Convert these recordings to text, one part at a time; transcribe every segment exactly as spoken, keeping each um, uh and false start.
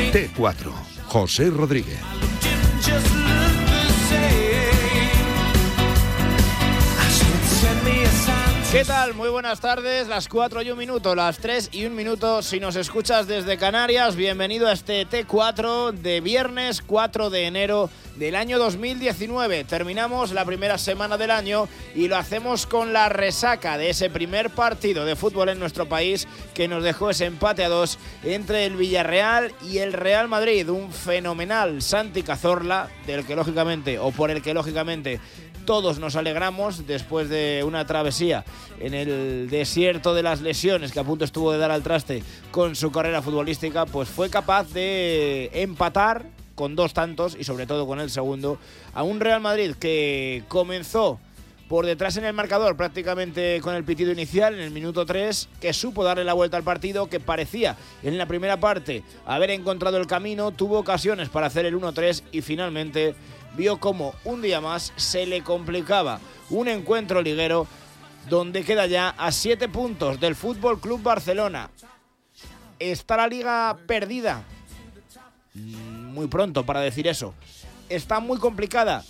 T cuatro, José Rodríguez. ¿Qué tal? Muy buenas tardes, las cuatro y un minuto, las tres y un minuto si nos escuchas desde Canarias. Bienvenido a este T cuatro de viernes cuatro de enero del año dos mil diecinueve. Terminamos la primera semana del año y lo hacemos con la resaca de ese primer partido de fútbol en nuestro país que nos dejó ese empate a dos entre el Villarreal y el Real Madrid. Un fenomenal Santi Cazorla, del que lógicamente, o por el que lógicamente todos nos alegramos después de una travesía en el desierto de las lesiones que a punto estuvo de dar al traste con su carrera futbolística, pues fue capaz de empatar con dos tantos y sobre todo con el segundo a un Real Madrid que comenzó por detrás en el marcador prácticamente con el pitido inicial en el minuto tres, que supo darle la vuelta al partido, que parecía en la primera parte haber encontrado el camino, tuvo ocasiones para hacer el uno tres y finalmente vio cómo un día más se le complicaba un encuentro liguero donde queda ya a siete puntos del Fútbol Club Barcelona. ¿Está la liga perdida? Muy pronto para decir eso. ¿Está muy complicada?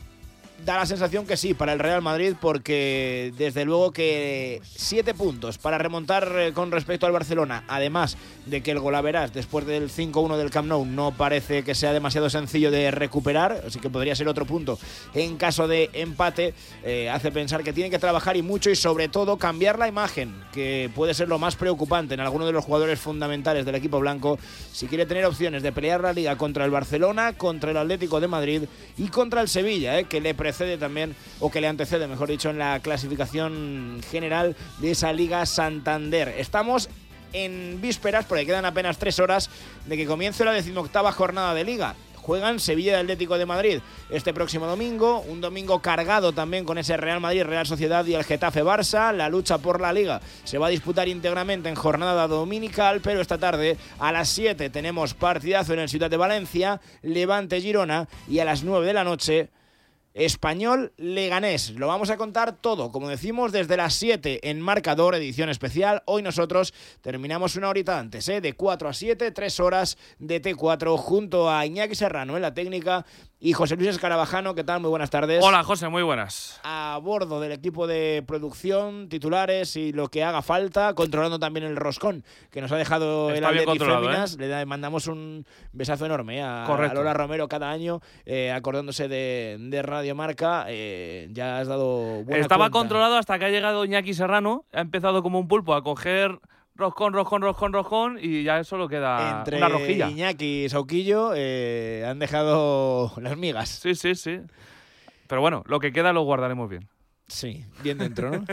Da la sensación que sí para el Real Madrid, porque desde luego que siete puntos para remontar con respecto al Barcelona, además de que el golaveras después del cinco uno del Camp Nou no parece que sea demasiado sencillo de recuperar, así que podría ser otro punto en caso de empate, eh, hace pensar que tiene que trabajar y mucho, y sobre todo cambiar la imagen, que puede ser lo más preocupante en alguno de los jugadores fundamentales del equipo blanco, si quiere tener opciones de pelear la Liga contra el Barcelona, contra el Atlético de Madrid y contra el Sevilla, eh, que le precede también, o que le antecede, mejor dicho, en la clasificación general de esa Liga Santander. Estamos en vísperas, porque quedan apenas tres horas de que comience la decimoctava jornada de Liga. Juegan Sevilla y Atlético de Madrid este próximo domingo, un domingo cargado también con ese Real Madrid, Real Sociedad y el Getafe Barça. La lucha por la Liga se va a disputar íntegramente en jornada dominical, pero esta tarde a las siete tenemos partidazo en el Ciudad de Valencia, Levante Girona, y a las nueve de la noche Español Leganés. Lo vamos a contar todo, como decimos, desde las siete en Marcador, edición especial. Hoy nosotros terminamos una horita antes, ¿eh? de cuatro a siete, tres horas de T cuatro, junto a Iñaki Serrano en la técnica y José Luis Escarabajano. ¿Qué tal? Muy buenas tardes. Hola, José, muy buenas. A bordo del equipo de producción, titulares y lo que haga falta, controlando también el roscón que nos ha dejado Está el Atleti Féminas. ¿eh? Le mandamos un besazo enorme ¿eh? a, Correcto. a Lola Romero cada año, eh, acordándose de, de Radio Marca. Eh, ya has dado buena Estaba cuenta. controlado hasta que ha llegado Iñaki Serrano. Ha empezado como un pulpo a coger roscón, roscón, roscón, roscón, y ya solo queda Entre una rojilla. Iñaki y Sauquillo eh, han dejado las migas. Sí, sí, sí. Pero bueno, lo que queda lo guardaremos bien. Sí, bien dentro, ¿no?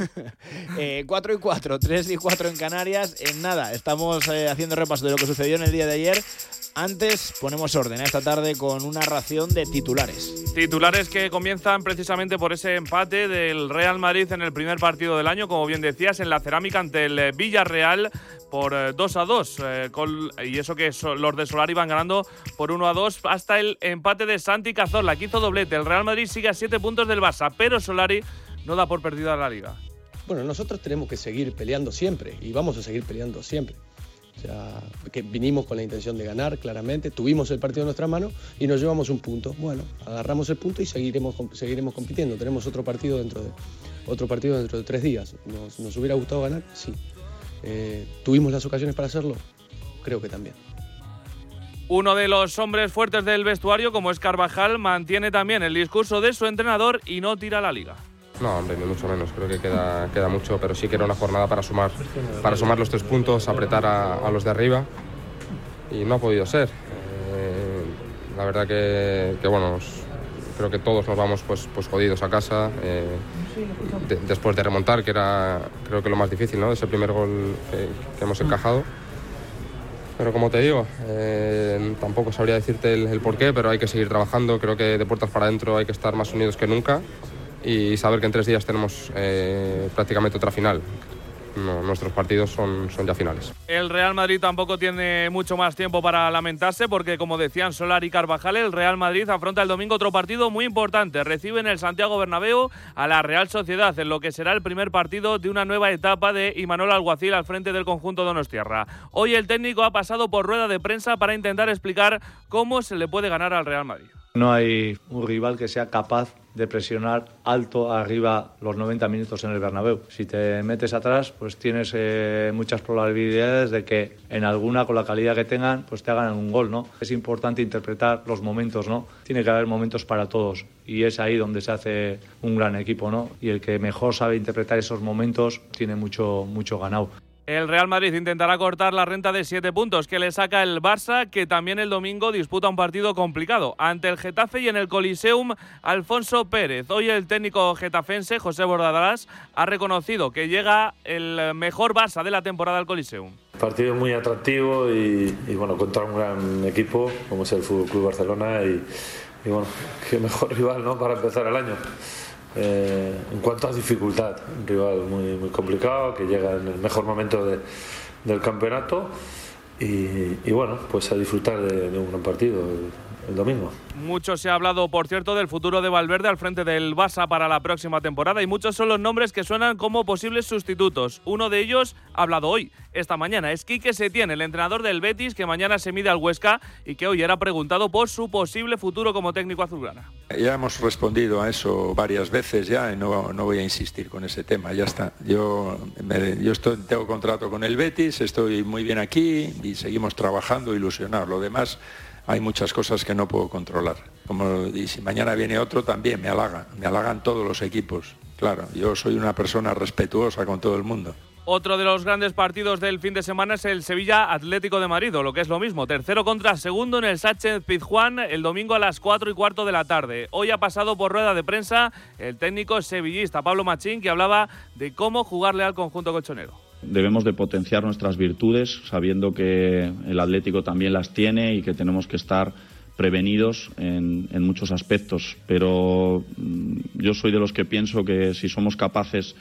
eh, cuatro y cuatro, tres y cuatro en Canarias. En nada, estamos eh, haciendo repaso de lo que sucedió en el día de ayer. Antes ponemos orden esta tarde con una ración de titulares. Titulares que comienzan precisamente por ese empate del Real Madrid en el primer partido del año, como bien decías, en la Cerámica ante el Villarreal por dos a dos. Eh, con, y eso que so, los de Solari van ganando por uno a dos hasta el empate de Santi Cazorla, que hizo doblete. El Real Madrid sigue a siete puntos del Barça, pero Solari no da por perdida la Liga. Bueno, nosotros tenemos que seguir peleando siempre y vamos a seguir peleando siempre. O sea, que vinimos con la intención de ganar, claramente, tuvimos el partido en nuestra mano y nos llevamos un punto. Bueno, agarramos el punto y seguiremos, seguiremos compitiendo. Tenemos otro partido dentro de, otro partido dentro de tres días. ¿Nos, nos hubiera gustado ganar? Sí. Eh, ¿Tuvimos las ocasiones para hacerlo? Creo que también. Uno de los hombres fuertes del vestuario, como es Carvajal, mantiene también el discurso de su entrenador y no tira la Liga. No, hombre, ni mucho menos, creo que queda, queda mucho, pero sí que era una jornada para sumar, para sumar los tres puntos, apretar a, a los de arriba, y no ha podido ser. Eh, la verdad que, que bueno, creo que todos nos vamos pues, pues jodidos a casa, eh, de, después de remontar, que era creo que lo más difícil, ¿no? Ese primer gol que, que hemos encajado. Pero como te digo, eh, tampoco sabría decirte el, el porqué, pero hay que seguir trabajando, creo que de puertas para adentro hay que estar más unidos que nunca. Y saber que en tres días tenemos eh, prácticamente otra final. no, nuestros partidos son, son ya finales. El Real Madrid tampoco tiene mucho más tiempo para lamentarse porque, como decían Solar y Carvajal, el Real Madrid afronta el domingo otro partido muy importante. Recibe en el Santiago Bernabéu a la Real Sociedad en lo que será el primer partido de una nueva etapa de Imanol Alguacil al frente del conjunto donostiarra. Hoy el técnico ha pasado por rueda de prensa para intentar explicar cómo se le puede ganar al Real Madrid. No hay un rival que sea capaz de presionar alto arriba los noventa minutos en el Bernabéu. Si te metes atrás, pues tienes eh, muchas probabilidades de que en alguna, con la calidad que tengan, pues te hagan un gol, ¿no? Es importante interpretar los momentos, ¿no? Tiene que haber momentos para todos y es ahí donde se hace un gran equipo, ¿no? Y el que mejor sabe interpretar esos momentos tiene mucho, mucho ganado. El Real Madrid intentará cortar la renta de siete puntos que le saca el Barça, que también el domingo disputa un partido complicado. Ante el Getafe y en el Coliseum, Alfonso Pérez. Hoy el técnico getafense, José Bordalás, ha reconocido que llega el mejor Barça de la temporada al Coliseum. Partido muy atractivo y, y bueno, contra un gran equipo como es el Fútbol Club Barcelona y, y bueno, qué mejor rival, ¿no?, para empezar el año. Eh, en cuanto a dificultad, un rival muy, muy complicado que llega en el mejor momento de, del campeonato y, y bueno, pues a disfrutar de, de un gran partido el, el domingo. Mucho se ha hablado, por cierto, del futuro de Valverde al frente del Barça para la próxima temporada y muchos son los nombres que suenan como posibles sustitutos. Uno de ellos ha hablado hoy, esta mañana, es Quique Setién, el entrenador del Betis, que mañana se mide al Huesca y que hoy era preguntado por su posible futuro como técnico azulgrana. Ya hemos respondido a eso varias veces ya y no, no voy a insistir con ese tema, ya está. Yo, me, yo estoy, tengo contrato con el Betis, estoy muy bien aquí y seguimos trabajando, ilusionados. Lo demás, hay muchas cosas que no puedo controlar. Como, y si mañana viene otro, también me halaga. Me halagan todos los equipos. Claro, yo soy una persona respetuosa con todo el mundo. Otro de los grandes partidos del fin de semana es el Sevilla Atlético de Madrid, o lo que es lo mismo, tercero contra segundo en el Sánchez-Pizjuán el domingo a las cuatro y cuarto de la tarde. Hoy ha pasado por rueda de prensa el técnico sevillista Pablo Machín, que hablaba de cómo jugarle al conjunto colchonero. Debemos de potenciar nuestras virtudes, sabiendo que el Atlético también las tiene y que tenemos que estar prevenidos en, en muchos aspectos. Pero mmm, yo soy de los que pienso que si somos capaces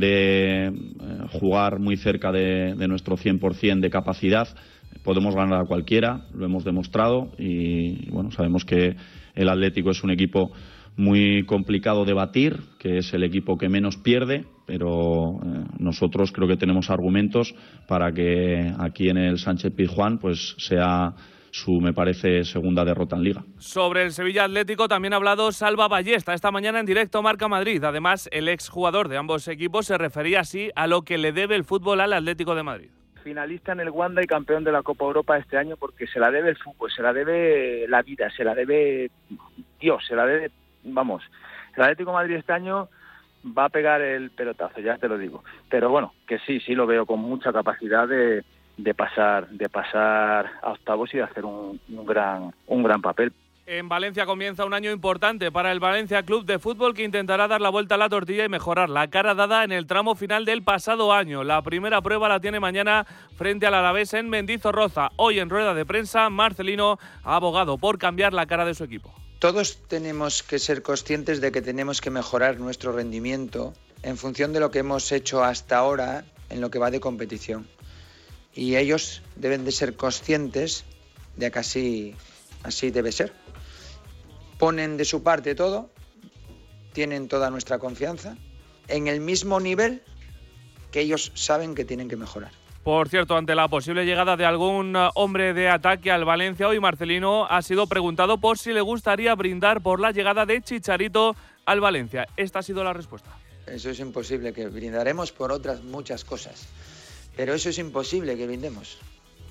de eh, jugar muy cerca de, de nuestro cien por ciento de capacidad, podemos ganar a cualquiera, lo hemos demostrado y, y bueno, sabemos que el Atlético es un equipo muy complicado de batir, que es el equipo que menos pierde, pero eh, nosotros creo que tenemos argumentos para que aquí en el Sánchez-Pizjuán pues sea su, me parece, segunda derrota en Liga. Sobre el Sevilla Atlético también ha hablado Salva Ballesta esta mañana en directo Marca Madrid. Además, el exjugador de ambos equipos se refería así a lo que le debe el fútbol al Atlético de Madrid. Finalista en el Wanda y campeón de la Copa Europa este año porque se la debe el fútbol, se la debe la vida, se la debe Dios, se la debe, vamos, el Atlético de Madrid este año va a pegar el pelotazo, ya te lo digo. Pero bueno, que sí, sí lo veo con mucha capacidad de de pasar de pasar a octavos y de hacer un, un gran un gran papel. En Valencia comienza un año importante para el Valencia Club de Fútbol, que intentará dar la vuelta a la tortilla y mejorar la cara dada en el tramo final del pasado año. La primera prueba la tiene mañana frente al Alavés en Mendizorroza. Hoy en rueda de prensa, Marcelino ha abogado por cambiar la cara de su equipo. Todos tenemos que ser conscientes de que tenemos que mejorar nuestro rendimiento en función de lo que hemos hecho hasta ahora en lo que va de competición. Y ellos deben de ser conscientes de que así, así debe ser. Ponen de su parte todo, tienen toda nuestra confianza, en el mismo nivel que ellos saben que tienen que mejorar. Por cierto, ante la posible llegada de algún hombre de ataque al Valencia, hoy Marcelino ha sido preguntado por si le gustaría brindar por la llegada de Chicharito al Valencia. Esta ha sido la respuesta. Eso es imposible, que brindaremos por otras muchas cosas. Pero eso es imposible que brindemos.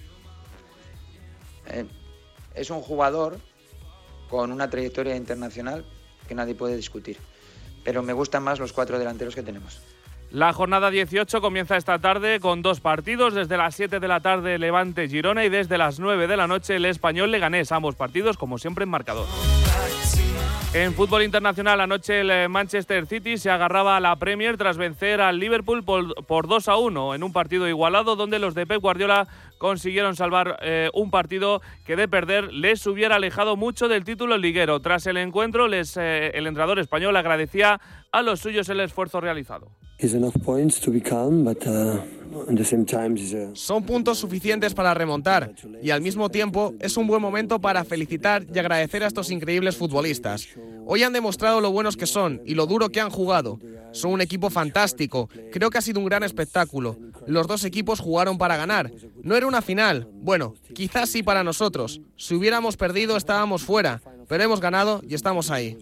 Eh, es un jugador con una trayectoria internacional que nadie puede discutir. Pero me gustan más los cuatro delanteros que tenemos. La jornada dieciocho comienza esta tarde con dos partidos. Desde las siete de la tarde Levante-Girona y desde las nueve de la noche el Español-Leganés. Ambos partidos, como siempre, en marcador. En fútbol internacional, anoche el Manchester City se agarraba a la Premier tras vencer al Liverpool por, por dos a uno en un partido igualado donde los de Pep Guardiola consiguieron salvar eh, un partido que de perder les hubiera alejado mucho del título liguero. Tras el encuentro, les, eh, el entrenador español agradecía a los suyos el esfuerzo realizado. Son puntos suficientes para remontar y al mismo tiempo es un buen momento para felicitar y agradecer a estos increíbles futbolistas. Hoy han demostrado lo buenos que son y lo duro que han jugado. Son un equipo fantástico, creo que ha sido un gran espectáculo. Los dos equipos jugaron para ganar. No era una final, bueno, quizás sí para nosotros. Si hubiéramos perdido estábamos fuera, pero hemos ganado y estamos ahí.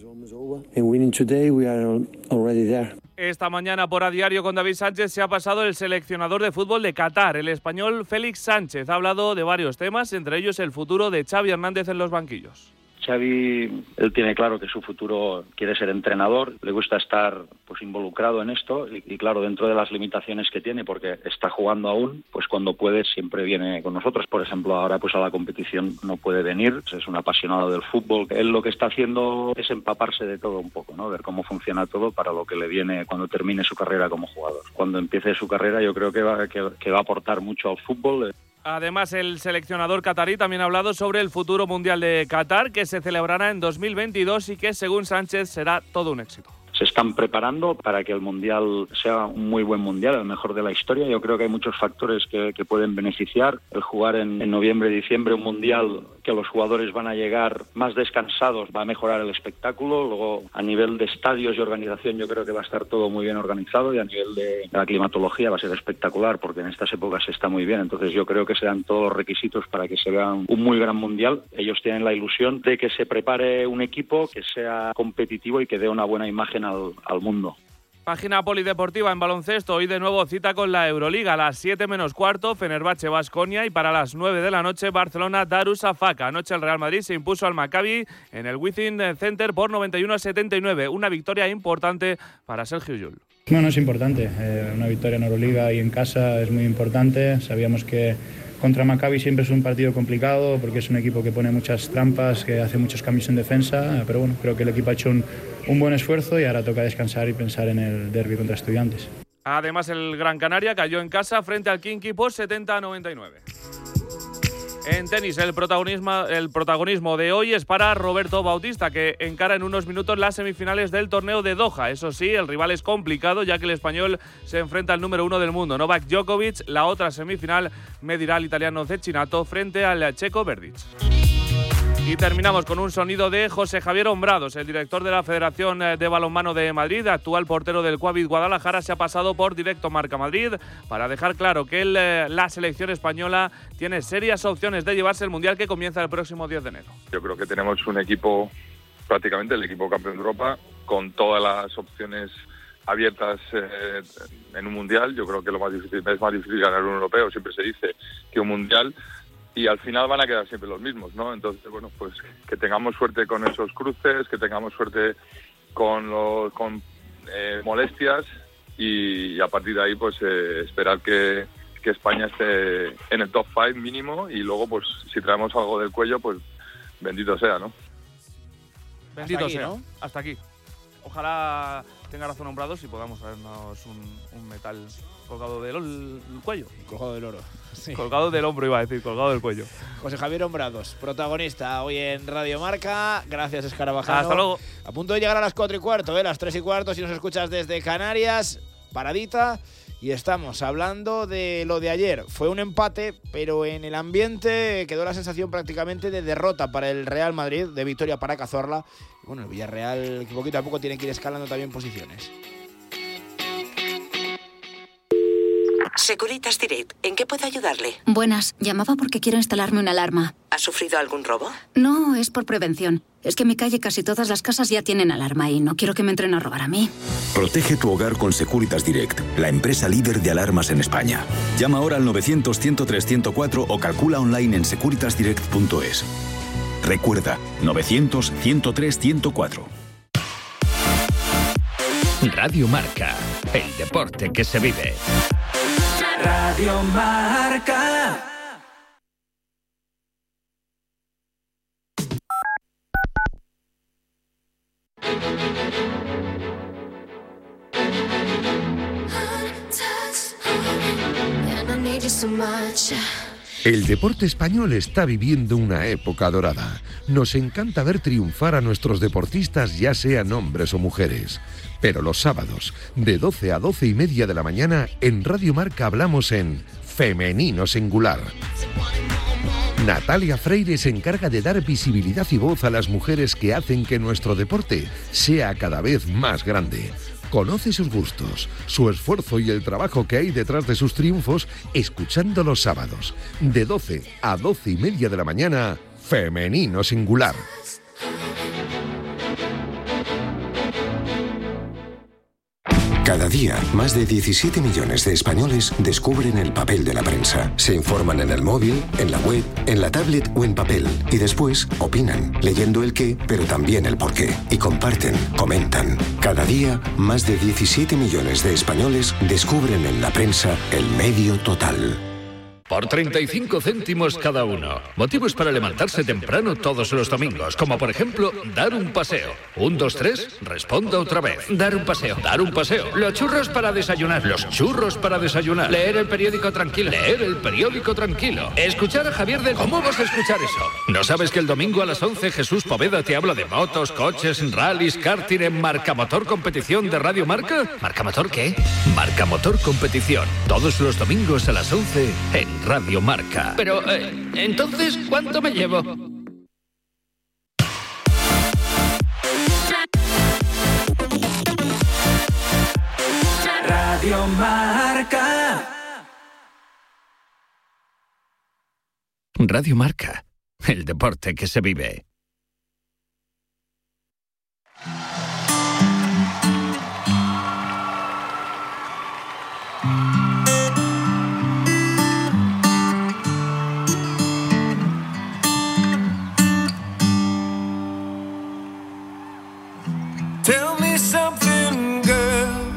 Esta mañana por A Diario con David Sánchez se ha pasado el seleccionador de fútbol de Qatar, el español Félix Sánchez. Ha hablado de varios temas, entre ellos el futuro de Xavi Hernández en los banquillos. Xavi, él tiene claro que su futuro quiere ser entrenador, le gusta estar pues involucrado en esto y, y claro, dentro de las limitaciones que tiene, porque está jugando aún, pues cuando puede siempre viene con nosotros. Por ejemplo, ahora pues a la competición no puede venir, es un apasionado del fútbol. Él lo que está haciendo es empaparse de todo un poco, ¿no? Ver cómo funciona todo para lo que le viene cuando termine su carrera como jugador. Cuando empiece su carrera yo creo que va, que, que va a aportar mucho al fútbol. Además, el seleccionador catarí también ha hablado sobre el futuro mundial de Qatar, que se celebrará en dos mil veintidós y que, según Sánchez, será todo un éxito. Se están preparando para que el Mundial sea un muy buen Mundial, el mejor de la historia. Yo creo que hay muchos factores que, que pueden beneficiar. El jugar en, en noviembre y diciembre un Mundial que los jugadores van a llegar más descansados va a mejorar el espectáculo. Luego, a nivel de estadios y organización, yo creo que va a estar todo muy bien organizado y a nivel de, de la climatología va a ser espectacular porque en estas épocas se está muy bien. Entonces yo creo que se dan todos los requisitos para que se vea un, un muy gran Mundial. Ellos tienen la ilusión de que se prepare un equipo que sea competitivo y que dé una buena imagen Al, al mundo. Página polideportiva en baloncesto, hoy de nuevo cita con la Euroliga, a las siete menos cuarto, Fenerbahce Baskonia y para las nueve de la noche, Barcelona Darussafaka. Anoche el Real Madrid se impuso al Maccabi en el Within Center por noventa y uno a setenta y nueve, una victoria importante para Sergio Llull. Bueno, es importante, eh, una victoria en Euroliga y en casa es muy importante, sabíamos que contra Maccabi siempre es un partido complicado porque es un equipo que pone muchas trampas, que hace muchos cambios en defensa, pero bueno, creo que el equipo ha hecho un, un buen esfuerzo y ahora toca descansar y pensar en el derbi contra Estudiantes. Además, el Gran Canaria cayó en casa frente al Khimki por setenta a noventa y nueve. En tenis, el protagonismo, el protagonismo de hoy es para Roberto Bautista, que encara en unos minutos las semifinales del torneo de Doha. Eso sí, el rival es complicado, ya que el español se enfrenta al número uno del mundo, Novak Djokovic. La otra semifinal medirá al italiano Cecchinato frente al checo Verdic. Y terminamos con un sonido de José Javier Hombrados, el director de la Federación de Balonmano de Madrid, actual portero del Coavit Guadalajara. Se ha pasado por Directo Marca Madrid para dejar claro que el, la selección española tiene serias opciones de llevarse el Mundial que comienza el próximo diez de enero. Yo creo que tenemos un equipo, prácticamente el equipo campeón de Europa, con todas las opciones abiertas eh, en un Mundial. Yo creo que lo más difícil es más difícil ganar un europeo, siempre se dice, que un Mundial. Y al final van a quedar siempre los mismos, ¿no? Entonces, bueno, pues que tengamos suerte con esos cruces, que tengamos suerte con los con eh, molestias y, y a partir de ahí, pues eh, esperar que, que España esté en el top cinco mínimo y luego, pues si traemos algo del cuello, pues bendito sea, ¿no? Bendito sea, ¿no? Hasta aquí. Ojalá tenga razón Hombrados y podamos traernos un, un metal colgado del el cuello. Colgado del oro. Sí. Colgado del hombro, iba a decir, colgado del cuello. José Javier Hombrados, protagonista hoy en Radio Marca. Gracias, Escarabajano. Hasta luego. A punto de llegar a las cuatro y cuarto, ¿eh? Las tres y cuarto, si nos escuchas desde Canarias, paradita. Y estamos hablando de lo de ayer. Fue un empate, pero en el ambiente quedó la sensación prácticamente de derrota para el Real Madrid, de victoria para Cazorla. Y bueno, el Villarreal que poquito a poco tiene que ir escalando también posiciones. Securitas Direct, ¿en qué puedo ayudarle? Buenas, llamaba porque quiero instalarme una alarma. ¿Ha sufrido algún robo? No, es por prevención. Es que en mi calle casi todas las casas ya tienen alarma y no quiero que me entren a robar a mí. Protege tu hogar con Securitas Direct, la empresa líder de alarmas en España. Llama ahora al novecientos, ciento tres, ciento cuatro o calcula online en securitas direct punto es. Recuerda, novecientos, ciento tres, ciento cuatro. Radio Marca, el deporte que se vive. Radio Marca. El deporte español está viviendo una época dorada. Nos encanta ver triunfar a nuestros deportistas, ya sean hombres o mujeres. Pero los sábados, de doce a doce y media de la mañana, en Radio Marca hablamos en Femenino Singular. Natalia Freire se encarga de dar visibilidad y voz a las mujeres que hacen que nuestro deporte sea cada vez más grande. Conoce sus gustos, su esfuerzo y el trabajo que hay detrás de sus triunfos, escuchando los sábados, de doce a doce y media de la mañana, Femenino Singular. Cada día, más de diecisiete millones de españoles descubren el papel de la prensa. Se informan en el móvil, en la web, en la tablet o en papel. Y después opinan, leyendo el qué, pero también el por qué. Y comparten, comentan. Cada día, más de diecisiete millones de españoles descubren en la prensa el medio total. Por treinta y cinco céntimos cada uno. Motivos para levantarse temprano todos los domingos, como por ejemplo, dar un paseo. Un, dos, tres, responda otra vez. Dar un paseo. Dar un paseo. Los churros para desayunar. Los churros para desayunar. Leer el periódico tranquilo. Leer el periódico tranquilo. Escuchar a Javier del... ¿Cómo vas a escuchar eso? ¿No sabes que el domingo a las once Jesús Poveda te habla de motos, coches, rallies, karting en Marcamotor Competición de Radio Marca? ¿Marcamotor qué? Marcamotor Competición. Todos los domingos a las once en Radio Marca. Pero, eh, entonces, ¿cuánto me llevo? Radio Marca. Radio Marca. El deporte que se vive. Tell me something, girl.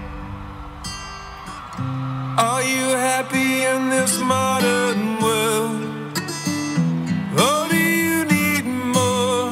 Are you happy in this modern world? Or do you need more?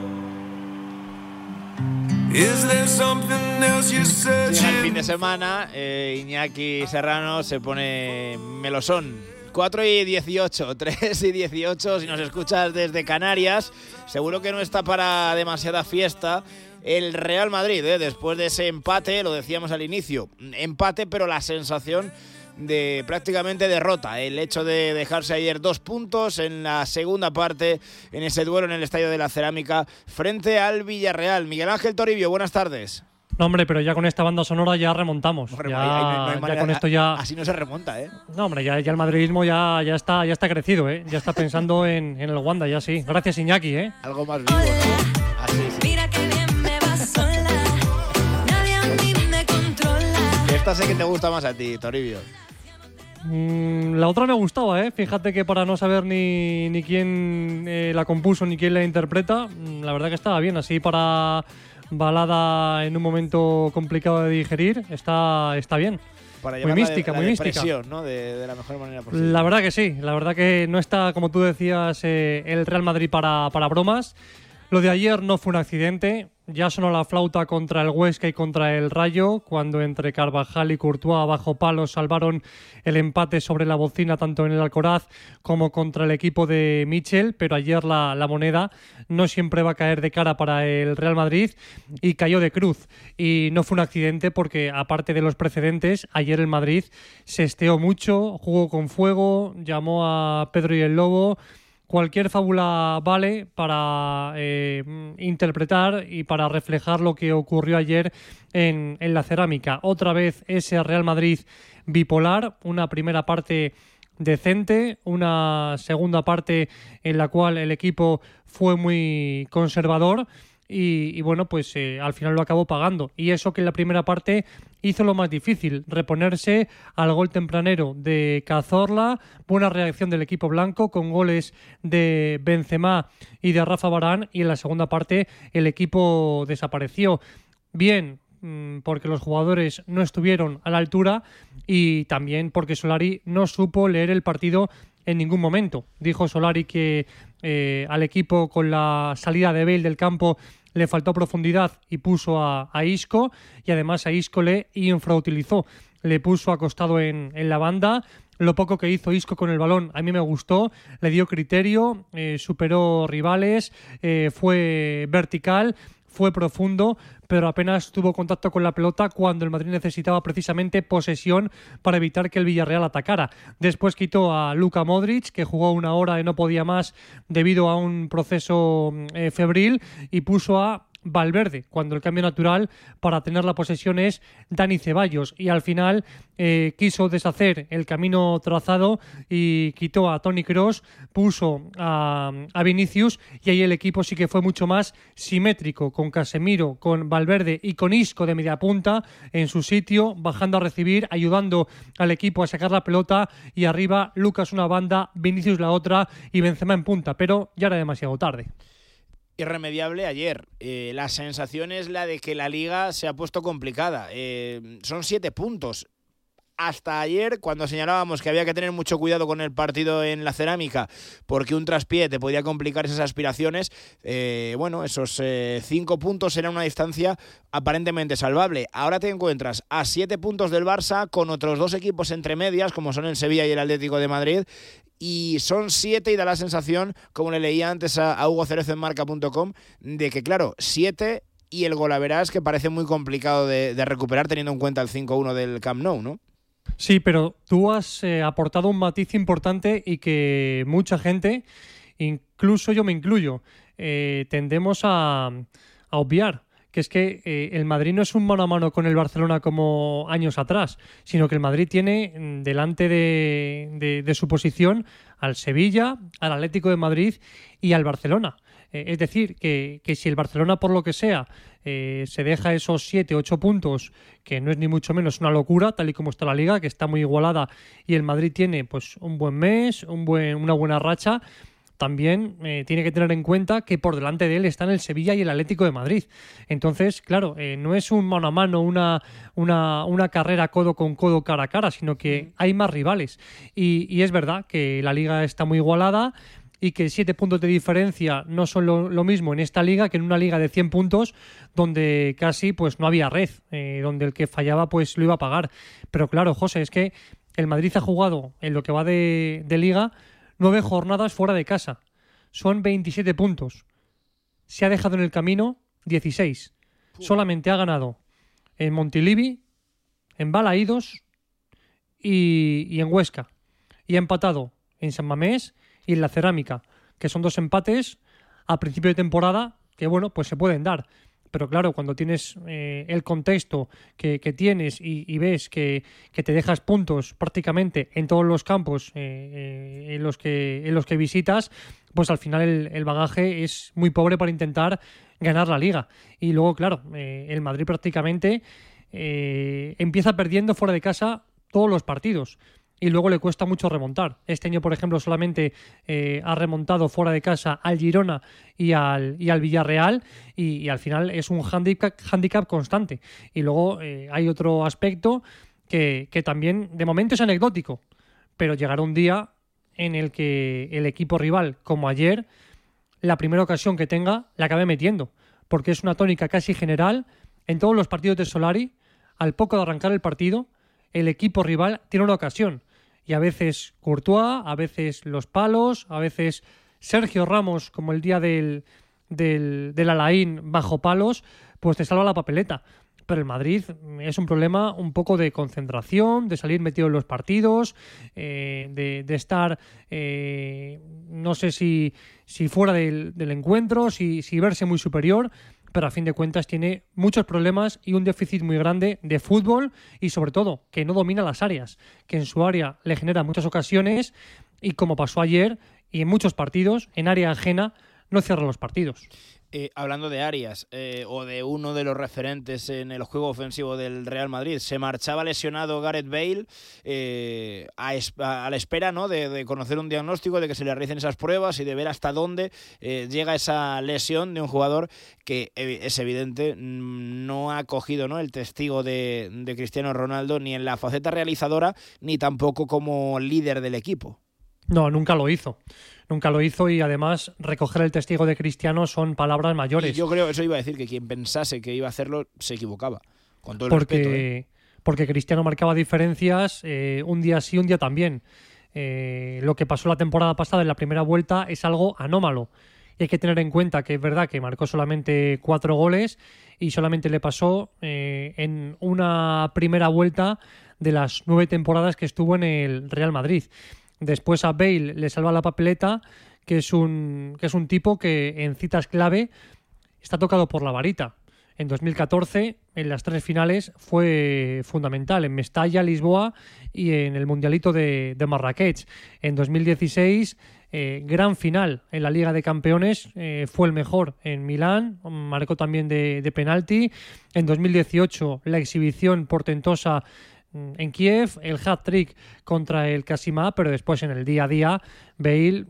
Is there something else you're searching? Llega el fin de semana, eh, Iñaki Serrano se pone melosón. cuatro y dieciocho, tres y dieciocho, si nos escuchas desde Canarias, seguro que no está para demasiada fiesta el Real Madrid, ¿eh? Después de ese empate, lo decíamos al inicio, empate, pero la sensación de prácticamente derrota, el hecho de dejarse ayer dos puntos en la segunda parte, en ese duelo en el Estadio de la Cerámica, frente al Villarreal. Miguel Ángel Toribio, buenas tardes. No, hombre, pero ya con esta banda sonora ya remontamos. Hombre, ya, no hay, no hay ya manera, con esto ya. Así no se remonta, ¿eh? No, hombre, ya, ya el madridismo ya, ya está, ya está crecido, ¿eh? Ya está pensando en, en el Wanda, ya sí. Gracias, Iñaki, ¿eh? Algo más vivo, ¿no? Así sí. Mira que bien me va sola. Nadie a mí me controla. Esta sé que te gusta más a ti, Toribio. Mm, la otra me gustaba, ¿eh? Fíjate que para no saber ni, ni quién eh, la compuso ni quién la interpreta, la verdad que estaba bien. Así para balada en un momento complicado de digerir, está, está bien. Para muy mística, la muy mística. Depresión, ¿no? De, de la mejor manera posible. La verdad que sí, la verdad que no está, como tú decías, eh, el Real Madrid para, para bromas. Lo de ayer no fue un accidente. Ya sonó la flauta contra el Huesca y contra el Rayo, cuando entre Carvajal y Courtois bajo palos salvaron el empate sobre la bocina tanto en el Alcoraz como contra el equipo de Michel, pero ayer la, la moneda no siempre va a caer de cara para el Real Madrid y cayó de cruz. Y no fue un accidente porque, aparte de los precedentes, ayer el Madrid se esteó mucho, jugó con fuego, llamó a Pedro y el Lobo. Cualquier fábula vale para eh, interpretar y para reflejar lo que ocurrió ayer en, en la Cerámica. Otra vez ese Real Madrid bipolar, una primera parte decente, una segunda parte en la cual el equipo fue muy conservador y, y bueno, pues eh, al final lo acabó pagando. Y eso que en la primera parte hizo lo más difícil, reponerse al gol tempranero de Cazorla, buena reacción del equipo blanco con goles de Benzema y de Rafa Varane, y en la segunda parte el equipo desapareció. Bien, porque los jugadores no estuvieron a la altura y también porque Solari no supo leer el partido en ningún momento. Dijo Solari que eh, al equipo con la salida de Bale del campo le faltó profundidad y puso a, a Isco, y además a Isco le infrautilizó. Le puso acostado en, en la banda, Lo poco que hizo Isco con el balón a mí me gustó, le dio criterio, eh, superó rivales, eh, fue vertical, fue profundo, pero apenas tuvo contacto con la pelota cuando el Madrid necesitaba precisamente posesión para evitar que el Villarreal atacara. Después quitó a Luka Modric, que jugó una hora y no podía más debido a un proceso eh, febril, y puso a Valverde, cuando el cambio natural para tener la posesión es Dani Ceballos, y al final eh, quiso deshacer el camino trazado y quitó a Toni Kroos, puso a, a Vinicius, y ahí el equipo sí que fue mucho más simétrico, con Casemiro, con Valverde y con Isco de media punta en su sitio, bajando a recibir, ayudando al equipo a sacar la pelota, y arriba Lucas una banda, Vinicius la otra y Benzema en punta, pero ya era demasiado tarde. Irremediable ayer. Eh, la sensación es la de que la Liga se ha puesto complicada. Eh, son siete puntos. Hasta ayer, cuando señalábamos que había que tener mucho cuidado con el partido en la Cerámica, porque un traspié te podía complicar esas aspiraciones, eh, bueno, esos eh, cinco puntos eran una distancia aparentemente salvable. Ahora te encuentras a siete puntos del Barça, con otros dos equipos entre medias, como son el Sevilla y el Atlético de Madrid, y son siete, y da la sensación, como le leía antes a, a Hugo Cerezo en marca punto com, de que, claro, siete y el golaveras que parece muy complicado de, de recuperar teniendo en cuenta el cinco uno del Camp Nou, ¿no? Sí, pero tú has eh, aportado un matiz importante y que mucha gente, incluso yo me incluyo, eh, tendemos a, a obviar, que es que eh, el Madrid no es un mano a mano con el Barcelona como años atrás, sino que el Madrid tiene delante de, de, de su posición al Sevilla, al Atlético de Madrid y al Barcelona. Eh, es decir, que, que si el Barcelona, por lo que sea, eh, se deja esos siete, ocho puntos, que no es ni mucho menos una locura, tal y como está la Liga, que está muy igualada, y el Madrid tiene pues un buen mes, un buen, una buena racha, también eh, tiene que tener en cuenta que por delante de él están el Sevilla y el Atlético de Madrid. Entonces, claro, eh, no es un mano a mano, una, una, una carrera codo con codo, cara a cara, sino que hay más rivales. Y, y es verdad que la Liga está muy igualada, y que siete puntos de diferencia no son lo, lo mismo en esta liga que en una liga de cien puntos donde casi pues no había red, eh, donde el que fallaba pues lo iba a pagar. Pero claro, José, es que el Madrid ha jugado en lo que va de, de liga nueve jornadas fuera de casa. Son veintisiete puntos. Se ha dejado en el camino dieciséis. Solamente ha ganado en Montilivi, en Balaídos y, y en Huesca. Y ha empatado en San Mamés y en la Cerámica, que son dos empates a principio de temporada que, bueno, pues se pueden dar. Pero claro, cuando tienes eh, el contexto que, que tienes y, y ves que, que te dejas puntos prácticamente en todos los campos eh, eh, en, los que, en los que visitas, pues al final el, el bagaje es muy pobre para intentar ganar la Liga. Y luego, claro, eh, el Madrid prácticamente eh, empieza perdiendo fuera de casa todos los partidos. Y luego le cuesta mucho remontar. Este año, por ejemplo, solamente eh, ha remontado fuera de casa al Girona y al, y al Villarreal, y, y al final es un handicap, handicap constante. Y luego eh, hay otro aspecto que, que también de momento es anecdótico, pero llegará un día en el que el equipo rival, como ayer, la primera ocasión que tenga la acabe metiendo, porque es una tónica casi general en todos los partidos de Solari. Al poco de arrancar el partido, el equipo rival tiene una ocasión. Y a veces Courtois, a veces los palos, a veces Sergio Ramos, como el día del, del, del Alain bajo palos, pues te salva la papeleta. Pero el Madrid es un problema un poco de concentración, de salir metido en los partidos, eh, de, de estar, eh, no sé si, si fuera del, del encuentro, si, si verse muy superior, pero a fin de cuentas tiene muchos problemas y un déficit muy grande de fútbol, y sobre todo que no domina las áreas, que en su área le genera muchas ocasiones, y como pasó ayer y en muchos partidos, en área ajena no cierra los partidos. Eh, hablando de Arias, eh, o de uno de los referentes en el juego ofensivo del Real Madrid, se marchaba lesionado Gareth Bale eh, a, a, a la espera, ¿no?, de, de conocer un diagnóstico, de que se le realicen esas pruebas y de ver hasta dónde eh, llega esa lesión de un jugador que eh, es evidente no ha cogido, ¿no?, el testigo de, de Cristiano Ronaldo ni en la faceta realizadora ni tampoco como líder del equipo. No, nunca lo hizo. Nunca lo hizo, y además recoger el testigo de Cristiano son palabras mayores. Y yo creo, eso iba a decir, que quien pensase que iba a hacerlo se equivocaba. Con todo el porque, respeto, ¿eh? porque Cristiano marcaba diferencias eh, un día sí, un día también. Eh, lo que pasó la temporada pasada en la primera vuelta es algo anómalo. Y hay que tener en cuenta que es verdad que marcó solamente cuatro goles y solamente le pasó eh, en una primera vuelta de las nueve temporadas que estuvo en el Real Madrid. Después a Bale le salva la papeleta, que es un, que es un tipo que en citas clave está tocado por la varita. En dos mil catorce, en las tres finales, fue fundamental, en Mestalla, Lisboa y en el Mundialito de, de Marrakech. En dos mil dieciséis, eh, gran final en la Liga de Campeones, eh, fue el mejor en Milán, marcó también de, de penalti. En dos mil dieciocho, la exhibición portentosa en Kiev, el hat-trick contra el Kashima, pero después en el día a día, Bale,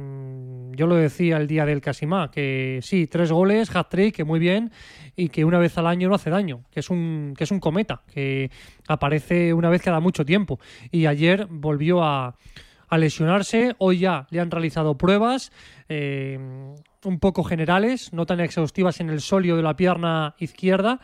mmm, yo lo decía el día del Kashima, que sí, tres goles, hat-trick, que muy bien, y que una vez al año no hace daño, que es un, que es un cometa, que aparece una vez cada mucho tiempo. Y ayer volvió a, a lesionarse, hoy ya le han realizado pruebas, eh, un poco generales, no tan exhaustivas en el sóleo de la pierna izquierda,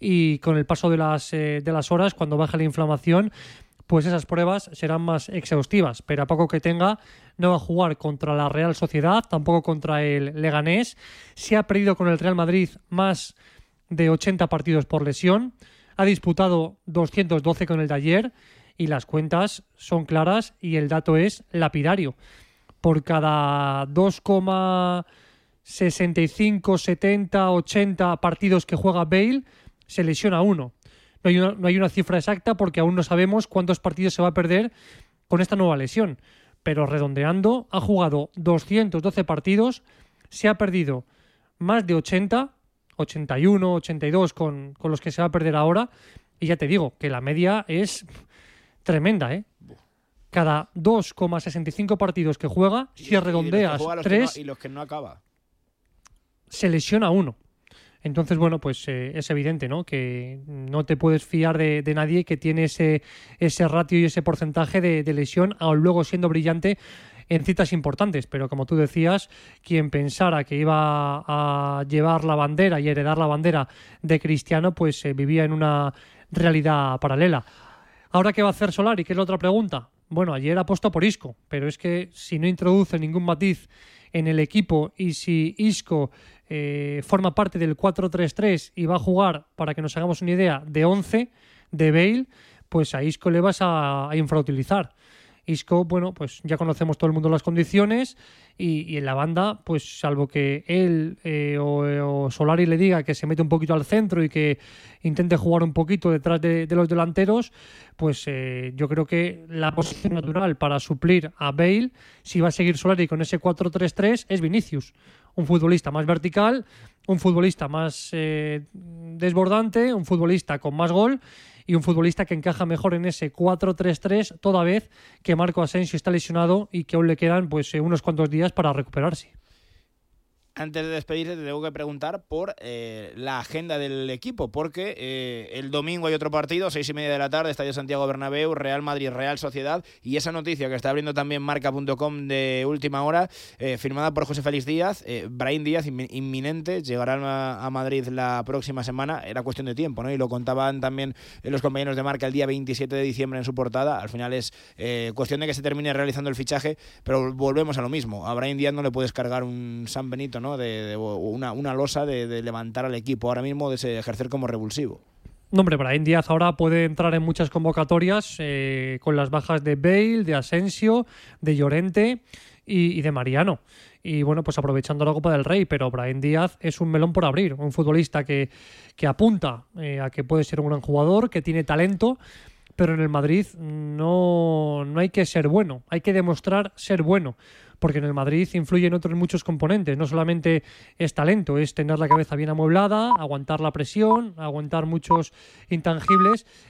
y con el paso de las, eh, de las horas, cuando baja la inflamación, pues esas pruebas serán más exhaustivas, pero a poco que tenga no va a jugar contra la Real Sociedad, tampoco contra el Leganés. Se ha perdido con el Real Madrid más de ochenta partidos por lesión, ha disputado doscientos doce con el de ayer y las cuentas son claras y el dato es lapidario. Por cada dos coma sesenta y cinco, setenta, ochenta partidos que juega Bale, se lesiona uno. No hay, una, no hay una cifra exacta porque aún no sabemos cuántos partidos se va a perder con esta nueva lesión. Pero redondeando, ha jugado doscientos doce partidos, se ha perdido más de ochenta, ochenta y uno, ochenta y dos con, con los que se va a perder ahora. Y ya te digo que la media es tremenda, ¿eh? Cada dos coma sesenta y cinco partidos que juega, y, si redondeas tres... No, y los que no acaba. Se lesiona uno. Entonces, bueno, pues eh, es evidente, ¿no?, que no te puedes fiar de, de nadie que tiene ese, ese ratio y ese porcentaje de, de lesión, aun luego siendo brillante en citas importantes. Pero como tú decías, quien pensara que iba a llevar la bandera y heredar la bandera de Cristiano, pues eh, vivía en una realidad paralela. ¿Ahora qué va a hacer Solari? ¿Qué es la otra pregunta? Bueno, ayer apostó por Isco, pero es que si no introduce ningún matiz en el equipo y si Isco eh, forma parte del cuatro tres tres y va a jugar, para que nos hagamos una idea, de once de Bale, pues a Isco le vas a, a infrautilizar. Isco, bueno, pues ya conocemos todo el mundo las condiciones y, y en la banda, pues salvo que él eh, o, o Solari le diga que se mete un poquito al centro y que intente jugar un poquito detrás de, de los delanteros, pues eh, yo creo que la posición natural para suplir a Bale, si va a seguir Solari con ese cuatro tres tres, es Vinicius. Un futbolista más vertical, un futbolista más eh, desbordante, un futbolista con más gol y un futbolista que encaja mejor en ese cuatro tres tres, toda vez que Marco Asensio está lesionado y que aún le quedan pues eh, unos cuantos días para recuperarse. Antes de despedirte te tengo que preguntar por eh, la agenda del equipo, porque eh, el domingo hay otro partido, seis y media de la tarde, Estadio Santiago Bernabéu, Real Madrid, Real Sociedad, y esa noticia que está abriendo también marca punto com de última hora, eh, firmada por José Félix Díaz, eh, Brahim Díaz, inminente, llegará a Madrid la próxima semana, era cuestión de tiempo, ¿no? Y lo contaban también los compañeros de Marca el día veintisiete de diciembre en su portada. Al final es eh, cuestión de que se termine realizando el fichaje, pero volvemos a lo mismo, a Brahim Díaz no le puedes cargar un San Benito, ¿no?, de, de una, una losa de, de levantar al equipo ahora mismo, de ejercer como revulsivo. No, hombre, Brahim Díaz ahora puede entrar en muchas convocatorias eh, con las bajas de Bale, de Asensio, de Llorente y, y de Mariano. Y bueno, pues aprovechando la Copa del Rey, pero Brahim Díaz es un melón por abrir, un futbolista que, que apunta eh, a que puede ser un gran jugador, que tiene talento, pero en el Madrid no, no hay que ser bueno, hay que demostrar ser bueno, porque en el Madrid influyen otros muchos componentes, no solamente es talento, es tener la cabeza bien amueblada, aguantar la presión, aguantar muchos intangibles,